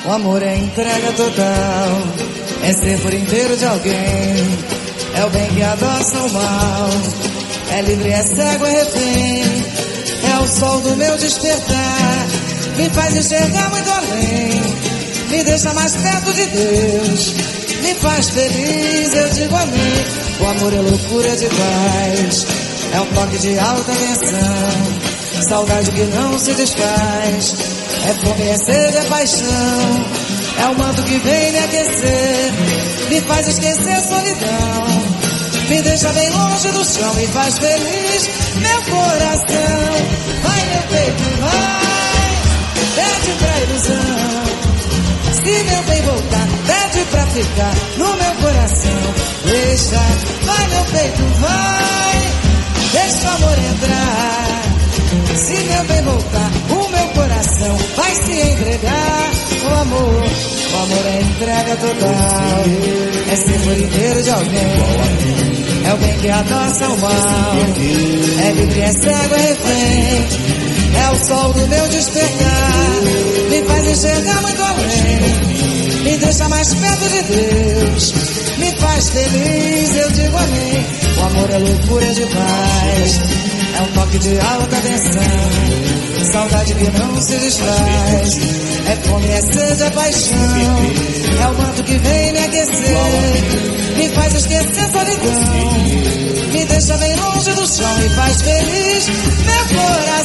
O amor é entrega total, é ser por inteiro de alguém. É o bem que adoça o mal, é livre, é cego, é refém. É o sol do meu despertar, me faz enxergar muito além. Me deixa mais perto de Deus, me faz feliz, eu digo amém. O amor é loucura de paz, é um toque de alta tensão. Saudade que não se desfaz, é fome, é sede, é paixão. É o manto que vem me aquecer, me faz esquecer a solidão. Me deixa bem longe do chão, me faz feliz, meu coração. Vai meu peito, vai, pede pra ilusão. Se meu bem voltar, pede pra ficar no meu coração. Deixa, vai meu peito, vai, deixa o amor entrar. Se meu bem voltar, o meu coração vai se entregar. O amor é entrega total, é ser por inteiro de alguém. É o bem que adoça o mal, é livre, é cego, é refém. É o sol do meu despertar, me faz enxergar muito além. Me deixa mais perto de Deus, me faz feliz, eu digo amém. O amor é loucura de paz, é um toque de alta tensão. Saudade que não se desfaz, é fome, é sede, é paixão. É o manto que vem me aquecer, me faz esquecer a solidão. Me deixa bem longe do chão e faz feliz meu coração.